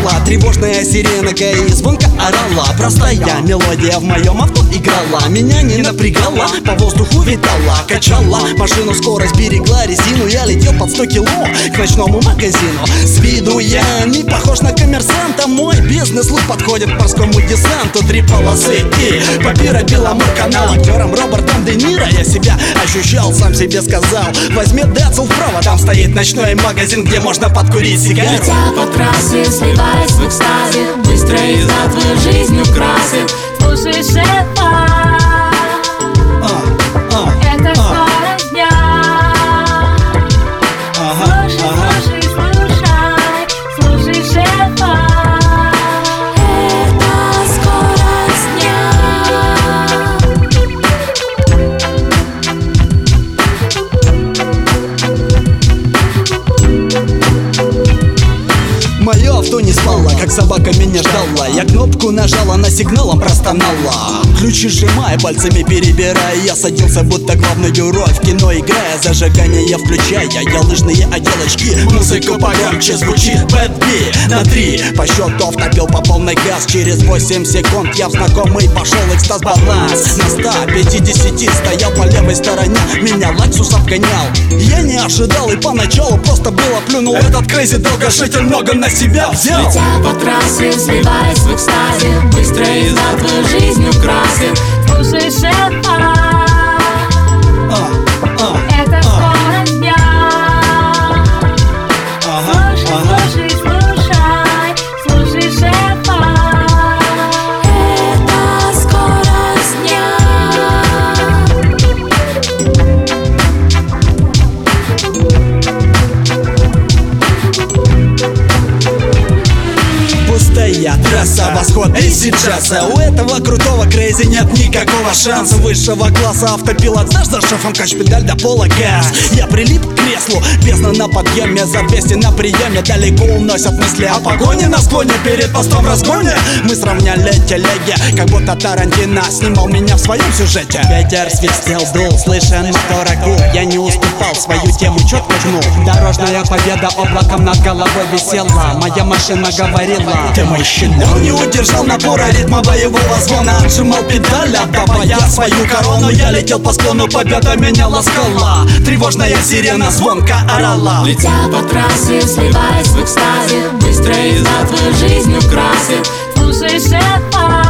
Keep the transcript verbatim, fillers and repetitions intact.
орала. Тревожная сиренака и звонко орала. Простая мелодия в моем авто играла. Меня не напрягала, по воздуху витала, качала. Машину скорость берегла, резину. Я летел под сто кило к ночному магазину. С виду я не похож на коммерсанта. Мой бизнес-лук подходит к морскому десанту. Три полосы и папира Беломор-канал. Актером Робертом Де Ниро я себя ощущал, сам себе сказал: возьми Децл вправо, там стоит ночной магазин, где можно подкурить сигару. Летя по трассе, сливаясь в экстазе, быстро езда твою жизнь украсит. Слушай шефа, это скорость дня. Слушай, слушай, слушай, слушай шефа. Это скорость дня. Мое авто не спало, как собака меня ждала. Я кнопку нажала, на сигналом простонала. Ключи сжимая, пальцами перебирая, я садился, будто главный герой в кино играя. Зажигание включая, я лыжные отделочки. Музыку погромче звучит Bad B на три. По счету втопил по полной газ. Через восемь секунд я в знакомый пошел экстаз баланс. На ста пятидесяти стоял по левой стороне, меня Лексус обгонял. Я не ожидал и поначалу просто было плюнул. Этот крейзи долгожитель много на себя взял. Летя по трассе, сливаясь в экстазе, быстро езда твою жизнь украсит. Слушай шефа, это скорость дня. Слушай, слушай, слушай, слушай шефа. Это скорость дня. Пустая трасса, восход Изи Джаза. У этого крутого крейзи нет никакого шанса. Высшего класса автопилот, знаешь, за шефом кач-педаль до пола газ. Я прилип к креслу, бездна на подъеме, за двести на приеме. Далеко уносят мысли о погоне на склоне, перед постом в разгоне. Мы сравняли телеги, как будто Тарантино снимал меня в своем сюжете. Ветер свистел, дул, слышен мотора гул. Я не уступал, свою тему четко жму. Дорожная победа облаком над головой висела. Моя машина говорила: ты мой щенок. Он не удержал напора ритма боевого звона. Отжимал педаль, отдавая я свою корону. Я летел по склону, победа меня ласкала. Тревожная сирена звонко орала. Летя по трассе, сливаясь в экстазе, быстро езда твою жизнь украсит. Слушай шефа.